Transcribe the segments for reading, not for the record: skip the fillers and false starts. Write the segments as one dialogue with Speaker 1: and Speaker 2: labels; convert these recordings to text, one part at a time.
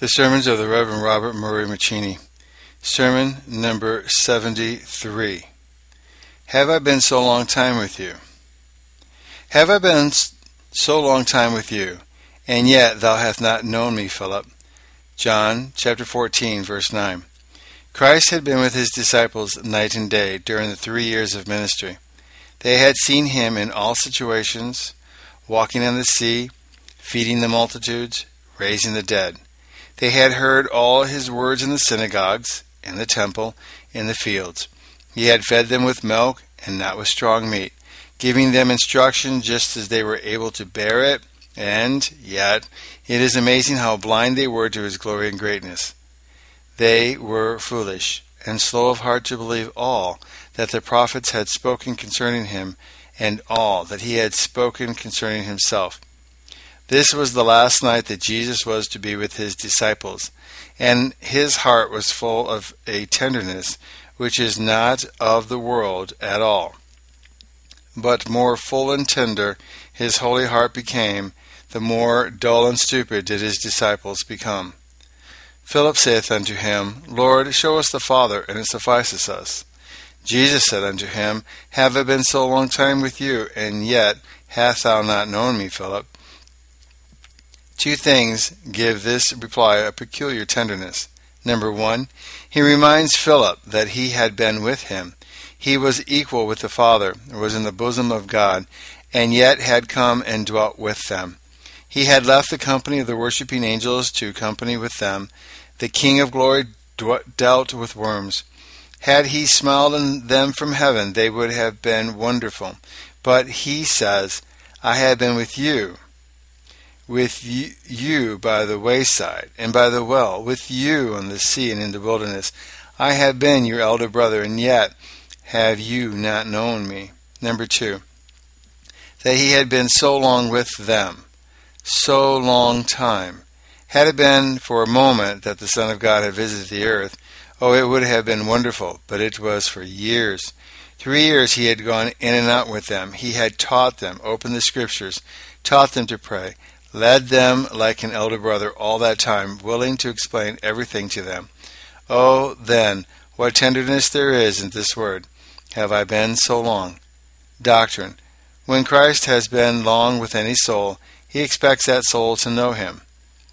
Speaker 1: The Sermons of the Reverend Robert Murray Maccini. Sermon number 73. Have I been so long time with you? Have I been so long time with you, and yet thou hast not known me, Philip? John chapter 14, verse 9. Christ had been with his disciples night and day during the 3 years of ministry. They had seen him in all situations, walking on the sea, feeding the multitudes, raising the dead. They had heard all his words in the synagogues, in the temple, in the fields. He had fed them with milk and not with strong meat, giving them instruction just as they were able to bear it, and yet it is amazing how blind they were to his glory and greatness. They were foolish and slow of heart to believe all that the prophets had spoken concerning him, and all that he had spoken concerning himself. This was the last night that Jesus was to be with his disciples, and his heart was full of a tenderness which is not of the world at all. But more full and tender his holy heart became, the more dull and stupid did his disciples become. Philip saith unto him, Lord, show us the Father, and it sufficeth us. Jesus said unto him, Have I been so long time with you, and yet hast thou not known me, Philip? Two things give this reply a peculiar tenderness. Number one, he reminds Philip that he had been with him. He was equal with the Father, was in the bosom of God, and yet had come and dwelt with them. He had left the company of the worshipping angels to company with them. The King of glory dealt with worms. Had he smiled on them from heaven, they would have been wonderful. But he says, I have been with you by the wayside, and by the well, with you on the sea and in the wilderness. I have been your elder brother, and yet have you not known me. Number two, that he had been so long with them, so long time. Had it been for a moment that the Son of God had visited the earth, it would have been wonderful, but it was for years. 3 years he had gone in and out with them. He had taught them, opened the Scriptures, taught them to pray, led them like an elder brother all that time, willing to explain everything to them. Oh, then, what tenderness there is in this word, have I been so long? Doctrine. When Christ has been long with any soul, he expects that soul to know him.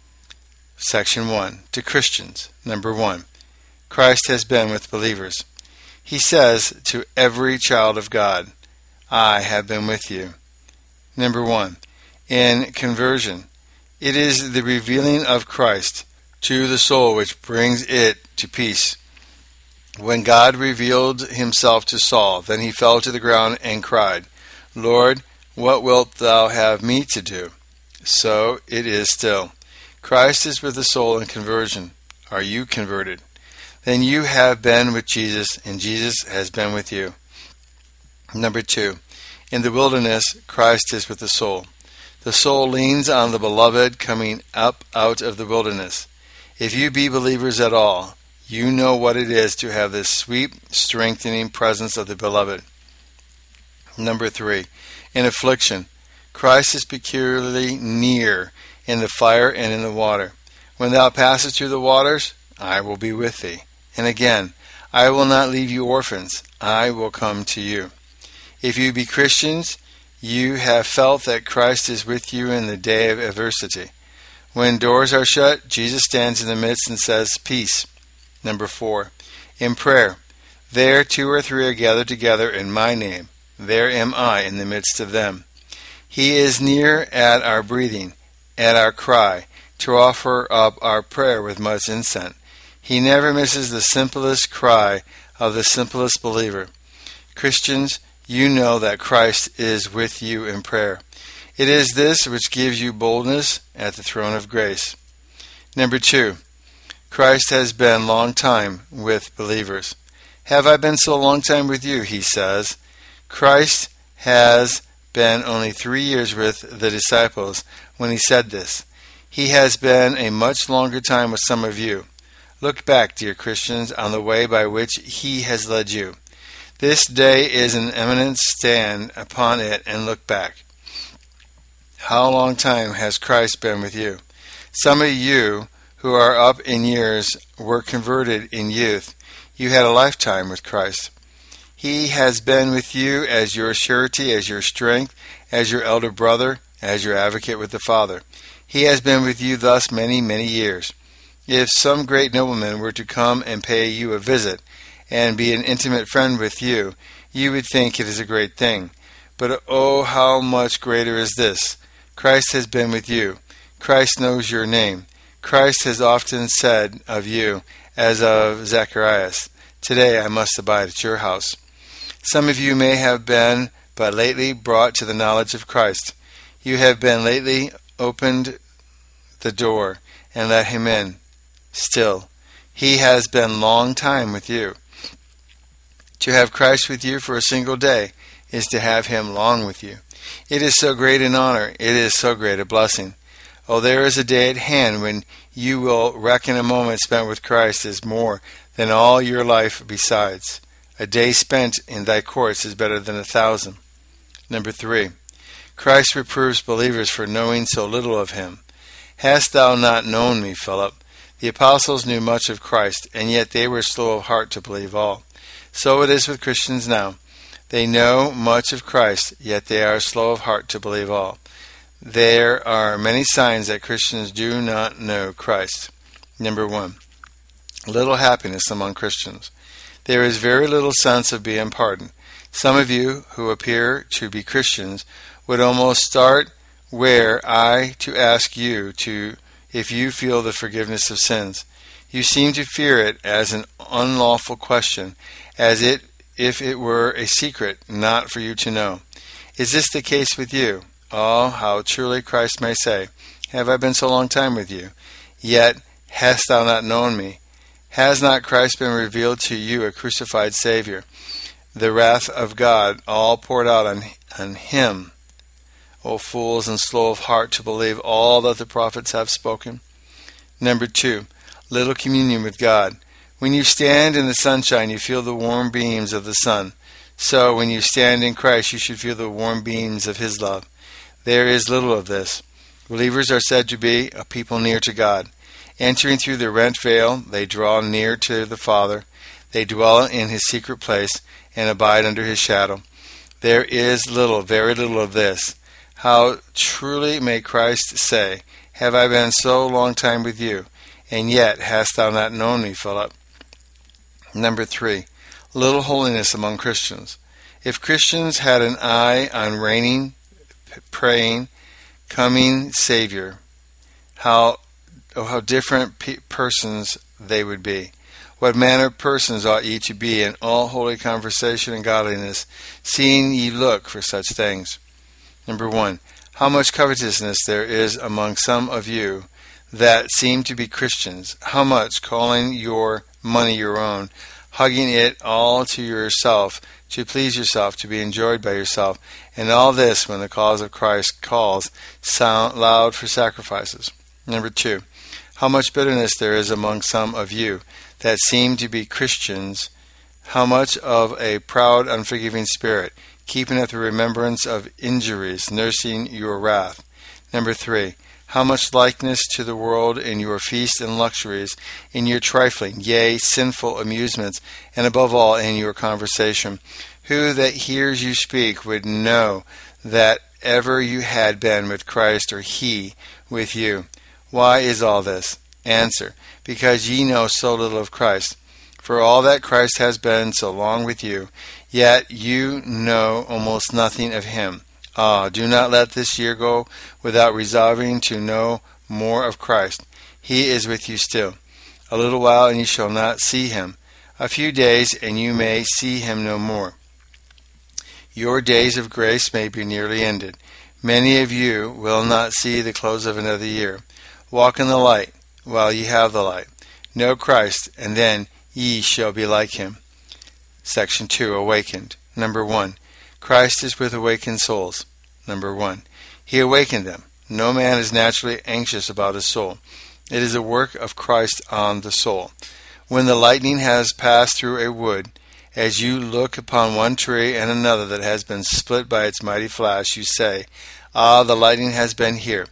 Speaker 1: Section 1. To Christians. Number 1. Christ has been with believers. He says to every child of God, I have been with you. Number 1. In conversion, it is the revealing of Christ to the soul which brings it to peace. When God revealed himself to Saul, then he fell to the ground and cried, Lord, what wilt thou have me to do? So it is still. Christ is with the soul in conversion. Are you converted? Then you have been with Jesus, and Jesus has been with you. Number 2. In the wilderness, Christ is with the soul. The soul leans on the beloved coming up out of the wilderness. If you be believers at all, you know what it is to have this sweet, strengthening presence of the beloved. Number 3. In affliction, Christ is peculiarly near in the fire and in the water. When thou passest through the waters, I will be with thee. And again, I will not leave you orphans. I will come to you. If you be Christians, you have felt that Christ is with you in the day of adversity. When doors are shut, Jesus stands in the midst and says, Peace. Number 4. In prayer, there 2 or 3 are gathered together in my name. There am I in the midst of them. He is near at our breathing, at our cry, to offer up our prayer with much incense. He never misses the simplest cry of the simplest believer. Christians, you know that Christ is with you in prayer. It is this which gives you boldness at the throne of grace. Number 2. Christ has been long time with believers. Have I been so long time with you, he says. Christ has been only 3 years with the disciples when he said this. He has been a much longer time with some of you. Look back, dear Christians, on the way by which he has led you. This day is an eminent, stand upon it and look back. How long time has Christ been with you? Some of you who are up in years were converted in youth, you had a lifetime with Christ. He has been with you as your surety, as your strength, as your elder brother, as your advocate with the Father. He has been with you thus many, many years. If some great nobleman were to come and pay you a visit, and be an intimate friend with you, you would think it is a great thing. But oh, how much greater is this! Christ has been with you. Christ knows your name. Christ has often said of you, as of Zacharias, "Today I must abide at your house." Some of you may have been but lately brought to the knowledge of Christ. You have been lately opened the door and let him in. Still, he has been long time with you. To have Christ with you for a single day is to have him long with you. It is so great an honor. It is so great a blessing. Oh, there is a day at hand when you will reckon a moment spent with Christ as more than all your life besides. A day spent in thy courts is better than 1,000. Number 3. Christ reproves believers for knowing so little of him. Hast thou not known me, Philip? The apostles knew much of Christ, and yet they were slow of heart to believe all. So it is with Christians now. They know much of Christ, yet they are slow of heart to believe all. There are many signs that Christians do not know Christ. Number 1. Little happiness among Christians. There is very little sense of being pardoned. Some of you who appear to be Christians would almost start were I to ask you if you feel the forgiveness of sins. You seem to fear it as an unlawful question, as if it were a secret not for you to know. Is this the case with you? Oh, how truly Christ may say, "Have I been so long time with you? Yet hast thou not known me?" Has not Christ been revealed to you a crucified Savior? The wrath of God all poured out on him. O fools and slow of heart to believe all that the prophets have spoken. Number 2. Little communion with God. When you stand in the sunshine, you feel the warm beams of the sun. So when you stand in Christ, you should feel the warm beams of his love. There is little of this. Believers are said to be a people near to God. Entering through the rent veil, they draw near to the Father. They dwell in his secret place and abide under his shadow. There is little, very little of this. How truly may Christ say, "Have I been so long time with you, and yet hast thou not known me, Philip?" Number 3. Little holiness among Christians. If Christians had an eye on reigning, praying, coming Savior, how different persons they would be. What manner of persons ought ye to be in all holy conversation and godliness, seeing ye look for such things. Number 1. How much covetousness there is among some of you that seem to be Christians. How much calling your money your own, hugging it all to yourself, to please yourself, to be enjoyed by yourself, and all this when the cause of Christ calls sound loud for sacrifices. Number 2. How much bitterness there is among some of you that seem to be Christians. How much of a proud, unforgiving spirit, keeping at the remembrance of injuries, nursing your wrath. Number 3. How much likeness to the world in your feasts and luxuries, in your trifling, yea, sinful amusements, and above all in your conversation. Who that hears you speak would know that ever you had been with Christ, or he with you. Why is all this? Answer: because ye know so little of Christ. For all that Christ has been so long with you, yet you know almost nothing of him. Ah, do not let this year go without resolving to know more of Christ. He is with you still. A little while, and you shall not see him. A few days, and you may see him no more. Your days of grace may be nearly ended. Many of you will not see the close of another year. Walk in the light, while ye have the light. Know Christ, and then ye shall be like him. Section 2. Awakened. Number 1. Christ is with awakened souls. Number 1. He awakened them. No man is naturally anxious about his soul. It is a work of Christ on the soul. When the lightning has passed through a wood, as you look upon one tree and another that has been split by its mighty flash, you say, "Ah, the lightning has been here."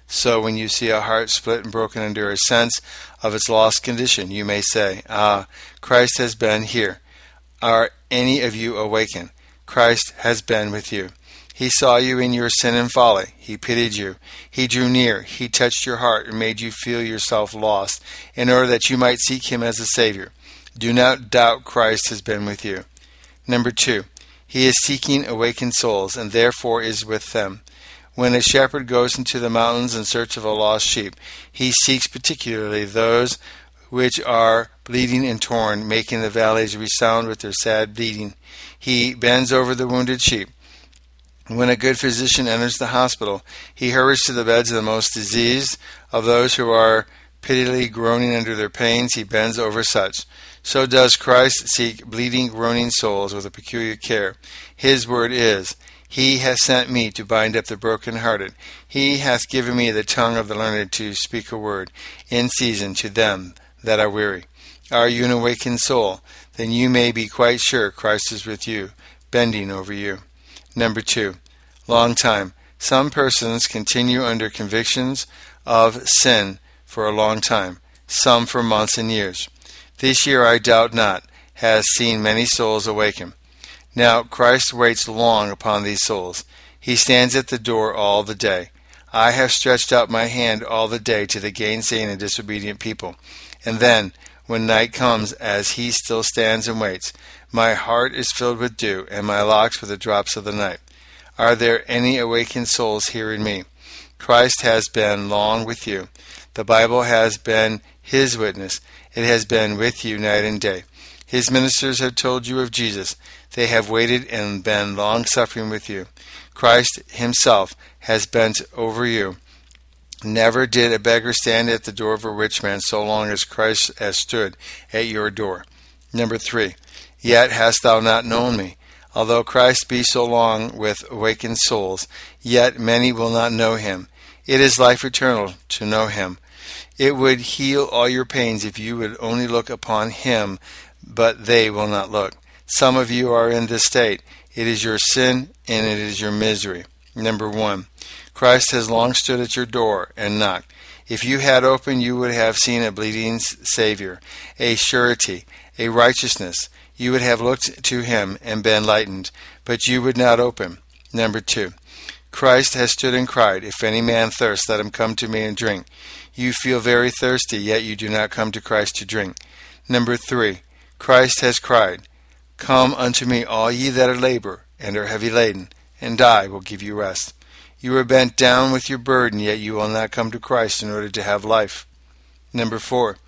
Speaker 1: So when you see a heart split and broken under a sense of its lost condition, you may say, "Ah, Christ has been here." Are any of you awakened? Christ has been with you. He saw you in your sin and folly. He pitied you. He drew near. He touched your heart and made you feel yourself lost in order that you might seek Him as a Savior. Do not doubt Christ has been with you. Number 2, He is seeking awakened souls and therefore is with them. When a shepherd goes into the mountains in search of a lost sheep, he seeks particularly those which are bleeding and torn, making the valleys resound with their sad bleating. He bends over the wounded sheep. When a good physician enters the hospital, he hurries to the beds of the most diseased, of those who are pitifully groaning under their pains. He bends over such. So does Christ seek bleeding, groaning souls with a peculiar care. His word is, "He has sent me to bind up the brokenhearted. He hath given me the tongue of the learned to speak a word in season to them that are weary." Are you an awakened soul? Then you may be quite sure Christ is with you, bending over you. Number 2, long time. Some persons continue under convictions of sin for a long time, some for months and years. This year, I doubt not, has seen many souls awaken. Now Christ waits long upon these souls. He stands at the door all the day. I have stretched out my hand all the day to the gainsaying and disobedient people. And then, when night comes, as He still stands and waits, my heart is filled with dew, and my locks with the drops of the night. Are there any awakened souls here in me? Christ has been long with you. The Bible has been His witness. It has been with you night and day. His ministers have told you of Jesus. They have waited and been long-suffering with you. Christ Himself has bent over you. Never did a beggar stand at the door of a rich man so long as Christ has stood at your door. Number 3, yet hast thou not known me. Although Christ be so long with awakened souls, yet many will not know Him. It is life eternal to know Him. It would heal all your pains if you would only look upon Him, but they will not look. Some of you are in this state. It is your sin and it is your misery. Number 1, Christ has long stood at your door and knocked. If you had opened, you would have seen a bleeding Savior, a surety, a righteousness. You would have looked to Him and been lightened, but you would not open. Number 2, Christ has stood and cried, "If any man thirst, let him come to me and drink." You feel very thirsty, yet you do not come to Christ to drink. Number 3, Christ has cried, "Come unto me, all ye that are labor and are heavy laden, and I will give you rest." You are bent down with your burden, yet you will not come to Christ in order to have life. Number 4,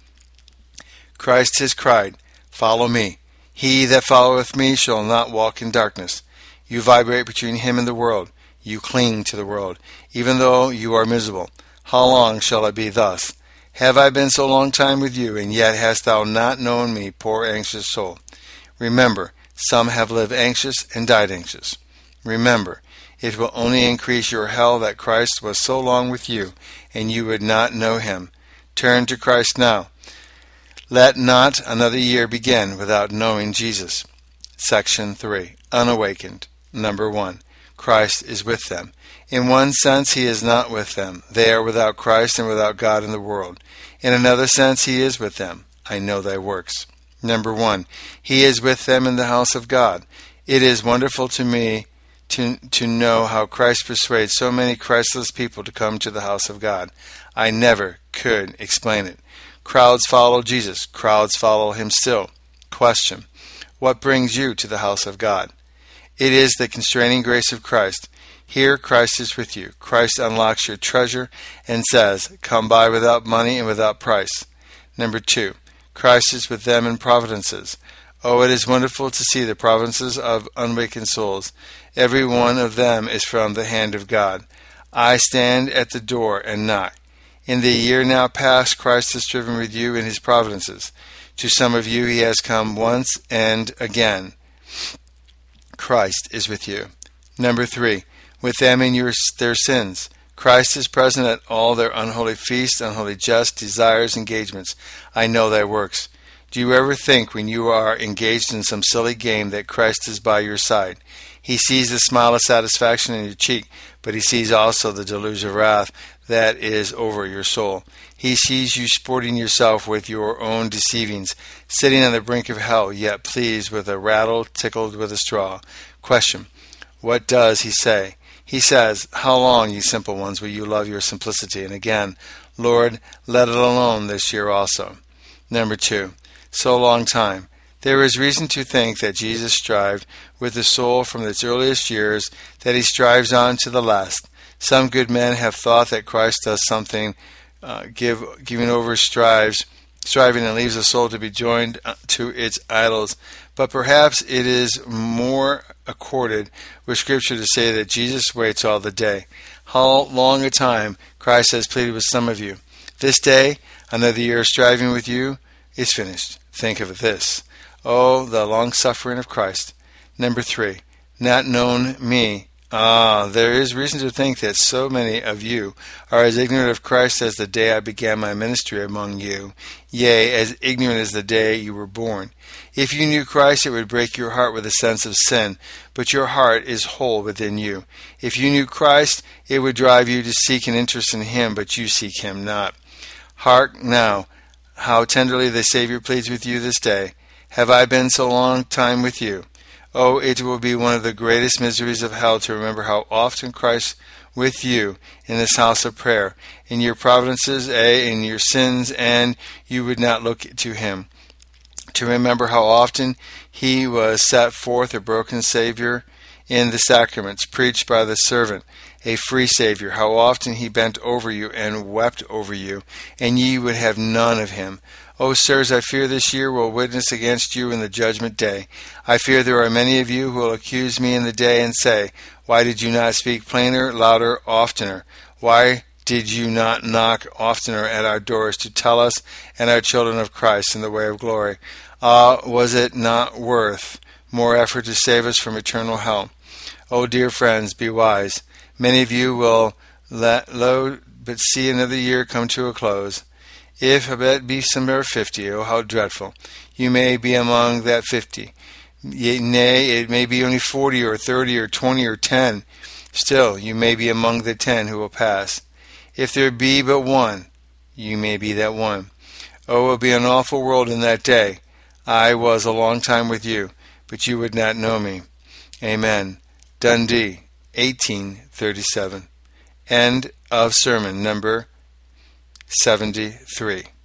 Speaker 1: Christ has cried, "Follow me. He that followeth me shall not walk in darkness." You vibrate between Him and the world. You cling to the world, even though you are miserable. How long shall it be thus? Have I been so long time with you, and yet hast thou not known me, poor anxious soul? Remember, some have lived anxious and died anxious. Remember, it will only increase your hell that Christ was so long with you, and you would not know Him. Turn to Christ now. Let not another year begin without knowing Jesus. Section 3. Unawakened. Number 1. Christ is with them. In one sense, He is not with them. They are without Christ and without God in the world. In another sense, He is with them. I know thy works. Number 1. He is with them in the house of God. It is wonderful to me to know how Christ persuades so many Christless people to come to the house of God. I never could explain it. Crowds follow Jesus. Crowds follow Him still. Question: what brings you to the house of God? It is the constraining grace of Christ. Here Christ is with you. Christ unlocks your treasure and says, "Come buy without money and without price." Number 2, Christ is with them in providences. Oh, it is wonderful to see the providences of unawakened souls. Every one of them is from the hand of God. I stand at the door and knock. In the year now past, Christ has striven with you in His providences. To some of you He has come once and again. Christ is with you. Number 3, with them in their sins. Christ is present at all their unholy feasts, unholy jests, desires, engagements. I know thy works. Do you ever think when you are engaged in some silly game that Christ is by your side? He sees the smile of satisfaction in your cheek, but He sees also the deluge of wrath that is over your soul. He sees you sporting yourself with your own deceivings, sitting on the brink of hell, yet pleased with a rattle tickled with a straw. Question: what does he say? He says, how long, you simple ones, will you love your simplicity? And again, Lord, let it alone this year also. Number 2, so long time. There is reason to think that Jesus strived with the soul from its earliest years, that he strives on to the last. Some good men have thought that Christ does something, giving over striving and leaves the soul to be joined to its idols. But perhaps it is more accorded with Scripture to say that Jesus waits all the day. How long a time Christ has pleaded with some of you. This day, another year of striving with you is finished. Think of this. Oh, the long-suffering of Christ. Number 3, not known me. There is reason to think that so many of you are as ignorant of Christ as the day I began my ministry among you, yea, as ignorant as the day you were born. If you knew Christ, it would break your heart with a sense of sin, but your heart is whole within you. If you knew Christ, it would drive you to seek an interest in him, but you seek him not. Hark now, how tenderly the Savior pleads with you this day. Have I been so long time with you? Oh, it will be one of the greatest miseries of hell to remember how often Christ with you in this house of prayer, in your providences, in your sins, and you would not look to him. To remember how often he was set forth a broken Savior in the sacraments, preached by the servant, a free Savior, how often he bent over you and wept over you, and ye would have none of him. O sirs, I fear this year will witness against you in the judgment day. I fear there are many of you who will accuse me in the day and say, why did you not speak plainer, louder, oftener? Why did you not knock oftener at our doors to tell us and our children of Christ in the way of glory? Was it not worth more effort to save us from eternal hell? O dear friends, be wise. Many of you will but see another year come to a close. If it be somewhere 50, oh how dreadful! You may be among that 50. Nay, it may be only 40 or 30 or 20 or 10. Still, you may be among the 10 who will pass. If there be but one, you may be that one. Oh, it will be an awful world in that day. I was a long time with you, but you would not know me. Amen. Dundee, 1837. End of sermon number 73.